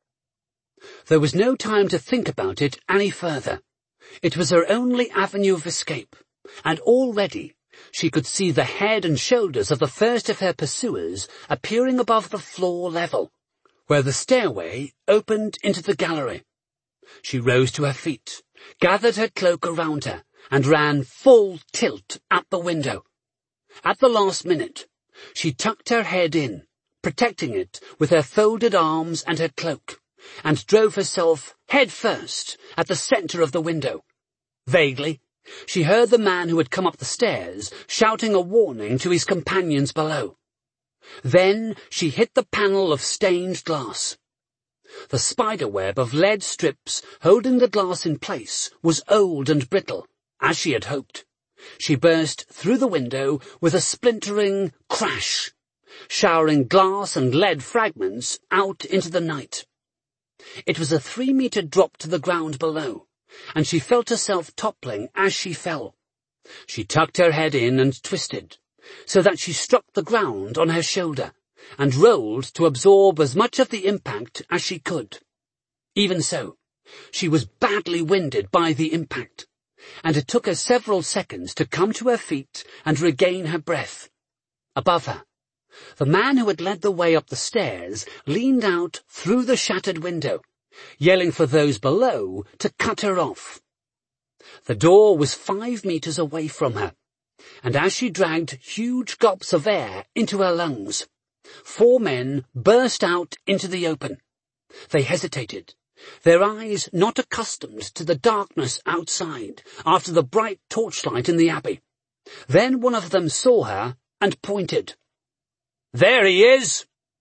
There was no time to think about it any further. It was her only avenue of escape, and already she could see the head and shoulders of the first of her pursuers appearing above the floor level, where the stairway opened into the gallery. She rose to her feet, gathered her cloak around her, and ran full tilt at the window. At the last minute, she tucked her head in, protecting it with her folded arms and her cloak, and drove herself head first at the centre of the window. Vaguely, she heard the man who had come up the stairs shouting a warning to his companions below. Then she hit the panel of stained glass. The spiderweb of lead strips holding the glass in place was old and brittle, as she had hoped. She burst through the window with a splintering crash, showering glass and lead fragments out into the night. It was a three-metre drop to the ground below, and she felt herself toppling as she fell. She tucked her head in and twisted, so that she struck the ground on her shoulder, and rolled to absorb as much of the impact as she could. Even so, she was badly winded by the impact, and it took her several seconds to come to her feet and regain her breath. Above her, the man who had led the way up the stairs leaned out through the shattered window, yelling for those below to cut her off. The door was five metres away from her, and as she dragged huge gulps of air into her lungs, four men burst out into the open. They hesitated, their eyes not accustomed to the darkness outside after the bright torchlight in the abbey. Then one of them saw her and pointed. "There he is!"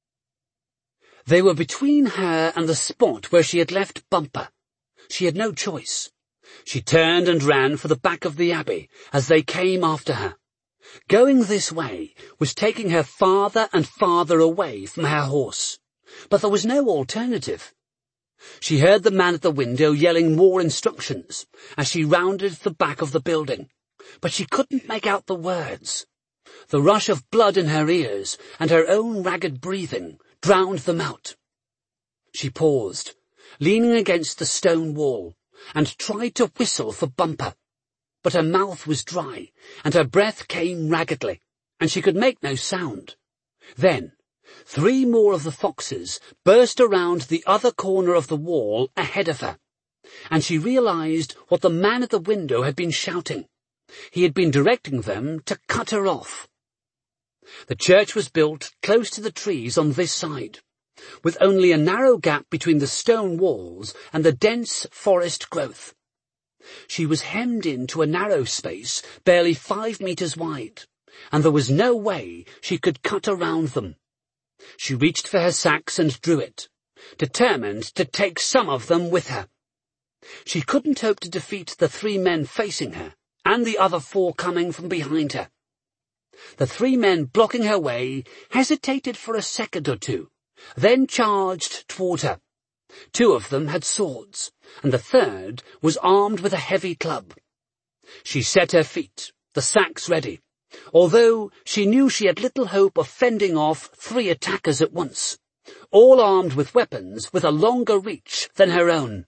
They were between her and the spot where she had left Bumper. She had no choice. She turned and ran for the back of the abbey as they came after her. Going this way was taking her farther and farther away from her horse, but there was no alternative. She heard the man at the window yelling more instructions as she rounded the back of the building, but she couldn't make out the words. The rush of blood in her ears and her own ragged breathing drowned them out. She paused, leaning against the stone wall, and tried to whistle for Bumper, but her mouth was dry and her breath came raggedly, and she could make no sound. Then three more of the foxes burst around the other corner of the wall ahead of her, and she realized what the man at the window had been shouting. He had been directing them to cut her off. The church was built close to the trees on this side, with only a narrow gap between the stone walls and the dense forest growth. She was hemmed into a narrow space barely five metres wide, and there was no way she could cut around them. She reached for her sacks and drew it, determined to take some of them with her. She couldn't hope to defeat the three men facing her and the other four coming from behind her. The three men blocking her way hesitated for a second or two, then charged toward her. Two of them had swords, and the third was armed with a heavy club. She set her feet, the sacks ready, although she knew she had little hope of fending off three attackers at once, all armed with weapons with a longer reach than her own.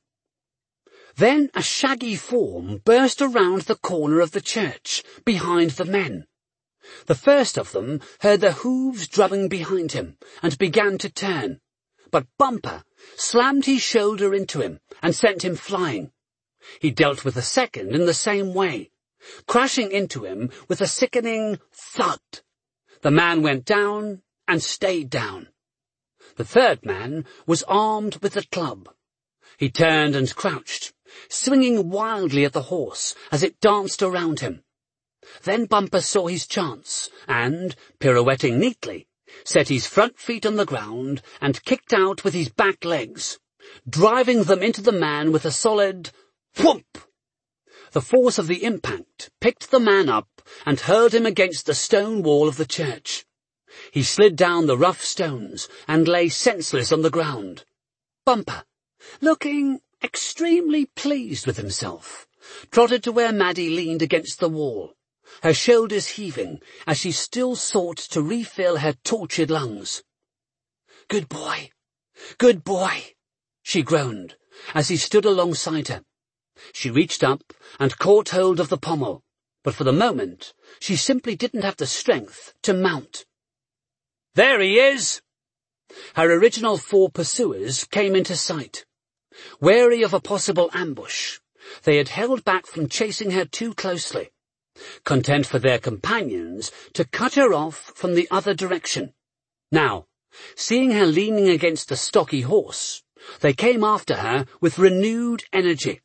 Then a shaggy form burst around the corner of the church, behind the men. The first of them heard the hooves drumming behind him and began to turn, but Bumper slammed his shoulder into him and sent him flying. He dealt with the second in the same way, crashing into him with a sickening thud. The man went down and stayed down. The third man was armed with a club. He turned and crouched, swinging wildly at the horse as it danced around him. Then Bumper saw his chance and, pirouetting neatly, set his front feet on the ground and kicked out with his back legs, driving them into the man with a solid whoomp. The force of the impact picked the man up and hurled him against the stone wall of the church. He slid down the rough stones and lay senseless on the ground. Bumper, looking extremely pleased with himself, trotted to where Maddie leaned against the wall, her shoulders heaving as she still sought to refill her tortured lungs. "Good boy, good boy," she groaned as he stood alongside her. She reached up and caught hold of the pommel, but for the moment she simply didn't have the strength to mount. "There he is!" Her original four pursuers came into sight. Wary of a possible ambush, they had held back from chasing her too closely, content for their companions to cut her off from the other direction. Now, seeing her leaning against a stocky horse, they came after her with renewed energy.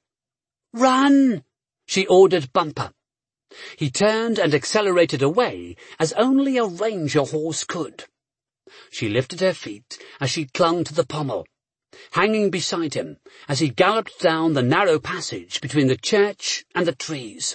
"Run!" she ordered Bumper. He turned and accelerated away as only a ranger horse could. She lifted her feet as she clung to the pommel, hanging beside him as he galloped down the narrow passage between the church and the trees.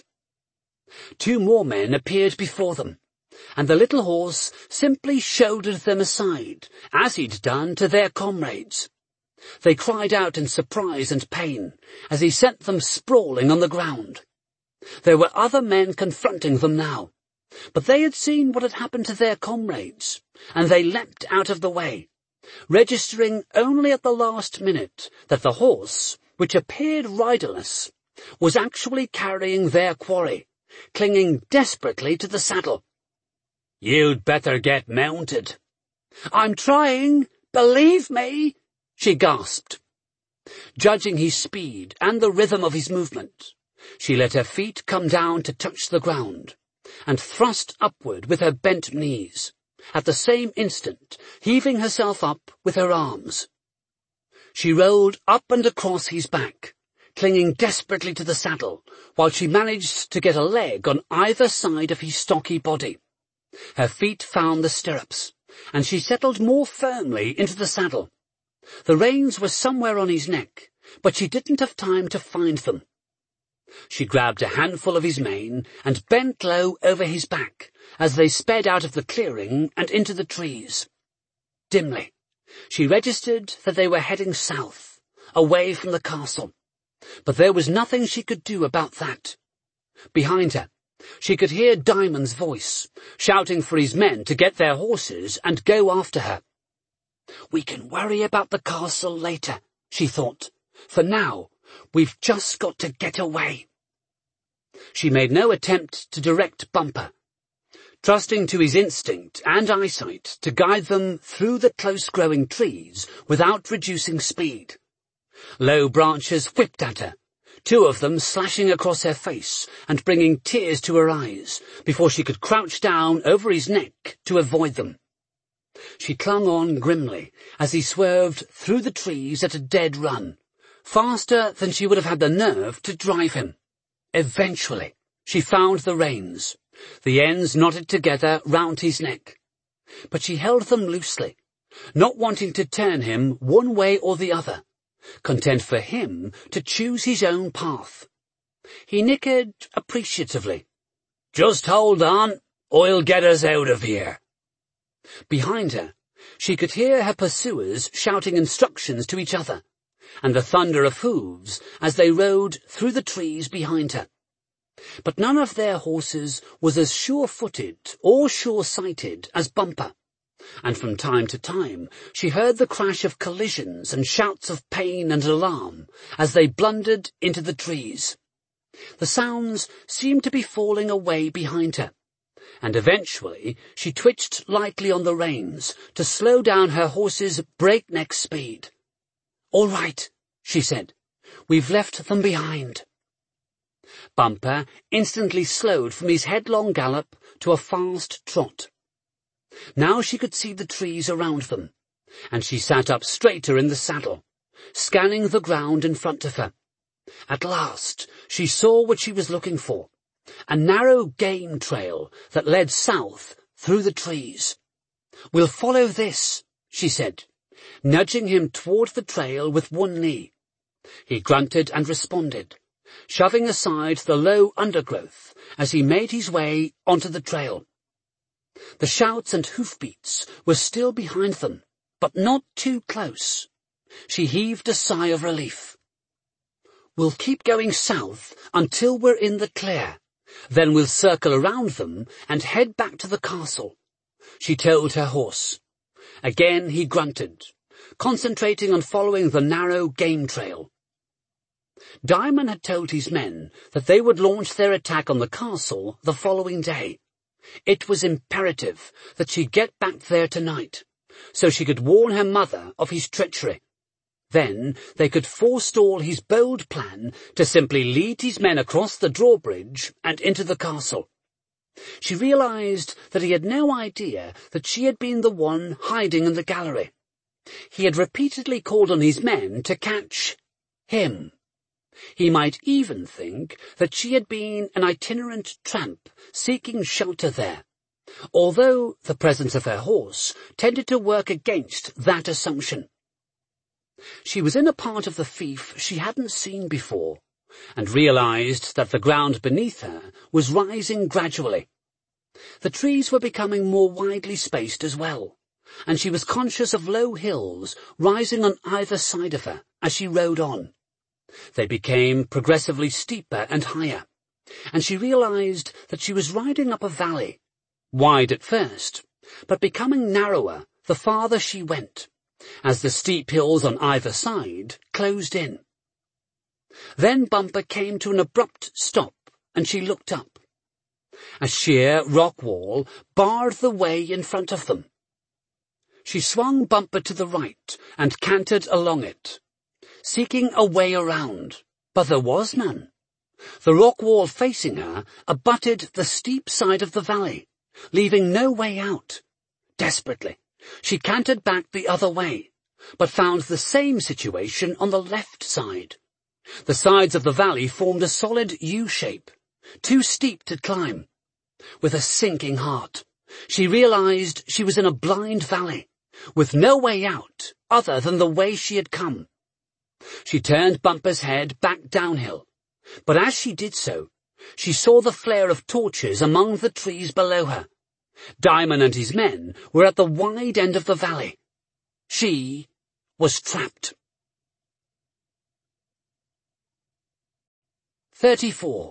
Two more men appeared before them, and the little horse simply shouldered them aside, as he'd done to their comrades. They cried out in surprise and pain as he sent them sprawling on the ground. There were other men confronting them now, but they had seen what had happened to their comrades, and they leapt out of the way, registering only at the last minute that the horse, which appeared riderless, was actually carrying their quarry, clinging desperately to the saddle. "You'd better get mounted." "I'm trying, believe me," she gasped. judging his speed and the rhythm of his movement. She let her feet come down to touch the ground, and thrust upward with her bent knees, at the same instant heaving herself up with her arms. She rolled up and across his back, clinging desperately to the saddle, while she managed to get a leg on either side of his stocky body. Her feet found the stirrups, and she settled more firmly into the saddle. The reins were somewhere on his neck, but she didn't have time to find them. She grabbed a handful of his mane and bent low over his back as they sped out of the clearing and into the trees. Dimly, she registered that they were heading south, away from the castle, but there was nothing she could do about that. Behind her, she could hear Diamond's voice, shouting for his men to get their horses and go after her. "We can worry about the castle later," she thought. "For now, we've just got to get away." She made no attempt to direct Bumper, trusting to his instinct and eyesight to guide them through the close-growing trees without reducing speed. Low branches whipped at her, two of them slashing across her face and bringing tears to her eyes before she could crouch down over his neck to avoid them. She clung on grimly as he swerved through the trees at a dead run, faster than she would have had the nerve to drive him. Eventually, she found the reins, the ends knotted together round his neck. But she held them loosely, not wanting to turn him one way or the other, content for him to choose his own path. He nickered appreciatively. "Just hold on, I'll get us out of here." Behind her, she could hear her pursuers shouting instructions to each other, and the thunder of hooves as they rode through the trees behind her. But none of their horses was as sure-footed or sure-sighted as Bumper, and from time to time she heard the crash of collisions and shouts of pain and alarm as they blundered into the trees. The sounds seemed to be falling away behind her, and eventually she twitched lightly on the reins to slow down her horse's breakneck speed. "All right," she said. "We've left them behind." Bumper instantly slowed from his headlong gallop to a fast trot. Now she could see the trees around them, and she sat up straighter in the saddle, scanning the ground in front of her. At last she saw what she was looking for, a narrow game trail that led south through the trees. "We'll follow this," she said, nudging him toward the trail with one knee. He grunted and responded, shoving aside the low undergrowth as he made his way onto the trail. The shouts and hoofbeats were still behind them, but not too close. She heaved a sigh of relief. "We'll keep going south until we're in the clear. Then we'll circle around them and head back to the castle," she told her horse. Again he grunted, concentrating on following the narrow game trail. Diamond had told his men that they would launch their attack on the castle the following day. It was imperative that she get back there tonight, so she could warn her mother of his treachery. Then they could forestall his bold plan to simply lead his men across the drawbridge and into the castle. She realized that he had no idea that she had been the one hiding in the gallery. He had repeatedly called on his men to catch him. He might even think that she had been an itinerant tramp seeking shelter there, although the presence of her horse tended to work against that assumption. She was in a part of the fief she hadn't seen before, and realized that the ground beneath her was rising gradually. The trees were becoming more widely spaced as well, and she was conscious of low hills rising on either side of her as she rode on. They became progressively steeper and higher, and she realized that she was riding up a valley, wide at first, but becoming narrower the farther she went, as the steep hills on either side closed in. Then Bumper came to an abrupt stop, and she looked up. A sheer rock wall barred the way in front of them. She swung Bumper to the right and cantered along it, seeking a way around, but there was none. The rock wall facing her abutted the steep side of the valley, leaving no way out. Desperately, she cantered back the other way, but found the same situation on the left side. The sides of the valley formed a solid U shape, too steep to climb. With a sinking heart, she realized she was in a blind valley, with no way out other than the way she had come. She turned Bumper's head back downhill, but as she did so, she saw the flare of torches among the trees below her. Diamond and his men were at the wide end of the valley. She was trapped. thirty-four.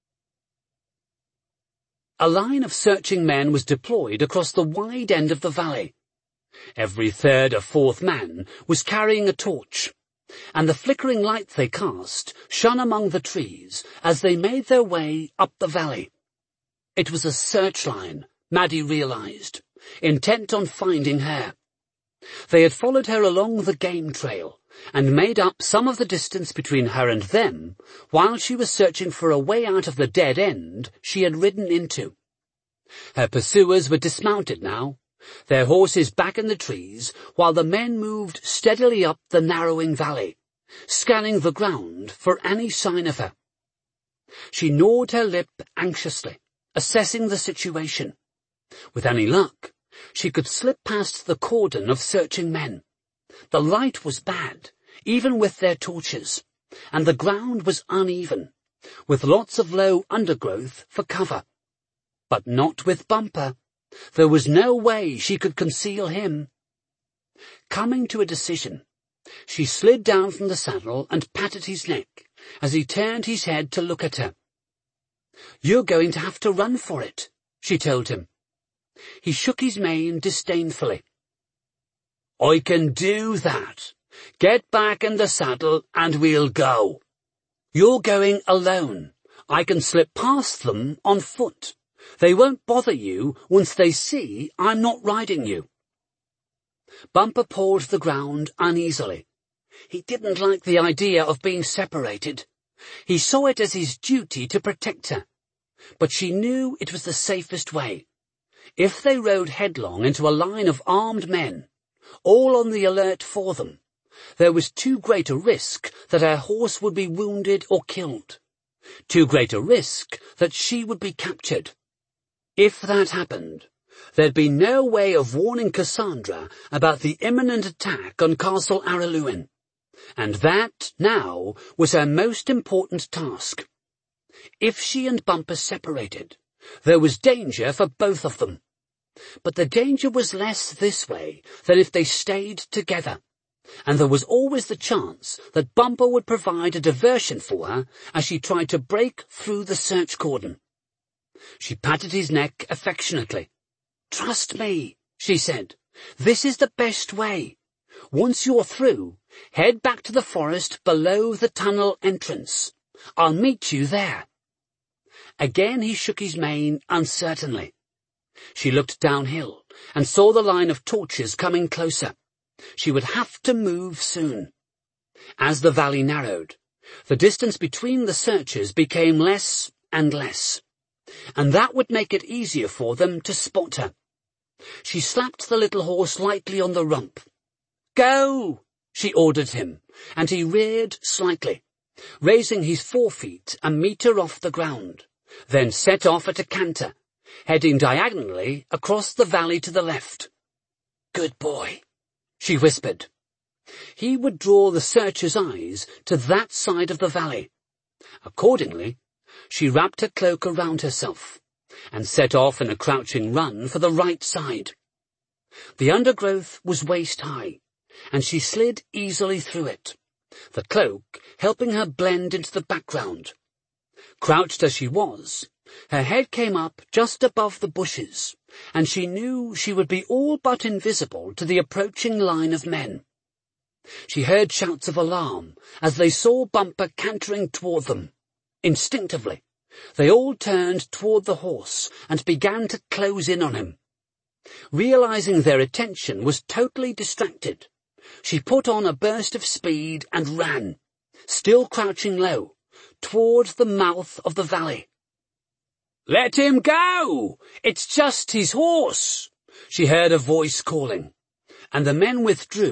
A line of searching men was deployed across the wide end of the valley. Every third or fourth man was carrying a torch, and the flickering light they cast shone among the trees as they made their way up the valley. It was a search line, Maddie realized, intent on finding her. They had followed her along the game trail and made up some of the distance between her and them while she was searching for a way out of the dead end she had ridden into. Her pursuers were dismounted now, their horses back in the trees, while the men moved steadily up the narrowing valley, scanning the ground for any sign of her. She gnawed her lip anxiously, assessing the situation. With any luck, she could slip past the cordon of searching men. The light was bad, even with their torches, and the ground was uneven, with lots of low undergrowth for cover. But not with Bumper. There was no way she could conceal him. Coming to a decision, she slid down from the saddle and patted his neck as he turned his head to look at her. "You're going to have to run for it," she told him. He shook his mane disdainfully. "I can do that. Get back in the saddle and we'll go. You're going alone. I can slip past them on foot. They won't bother you once they see I'm not riding you." Bumper pawed the ground uneasily. He didn't like the idea of being separated. He saw it as his duty to protect her, but she knew it was the safest way. If they rode headlong into a line of armed men, all on the alert for them, there was too great a risk that her horse would be wounded or killed, too great a risk that she would be captured. If that happened, there'd be no way of warning Cassandra about the imminent attack on Castle Araluen, and that, now, was her most important task. If she and Bumper separated, there was danger for both of them. But the danger was less this way than if they stayed together, and there was always the chance that Bumper would provide a diversion for her as she tried to break through the search cordon. She patted his neck affectionately. "Trust me," she said. "This is the best way. Once you're through, head back to the forest below the tunnel entrance. I'll meet you there." Again he shook his mane uncertainly. She looked downhill and saw the line of torches coming closer. She would have to move soon. As the valley narrowed, the distance between the searchers became less and less, and that would make it easier for them to spot her. She slapped the little horse lightly on the rump. "Go!" she ordered him, and he reared slightly, raising his forefeet a metre off the ground, then set off at a canter, heading diagonally across the valley to the left. "Good boy," she whispered. He would draw the searcher's eyes to that side of the valley. Accordingly, she wrapped her cloak around herself and set off in a crouching run for the right side. The undergrowth was waist-high, and she slid easily through it, the cloak helping her blend into the background. Crouched as she was, her head came up just above the bushes, and she knew she would be all but invisible to the approaching line of men. She heard shouts of alarm as they saw Bumper cantering toward them. Instinctively, they all turned toward the horse and began to close in on him. Realizing their attention was totally distracted, She put on a burst of speed and ran, still crouching low, towards the mouth of the valley. "Let him go! It's just his horse!" she heard a voice calling, and the men withdrew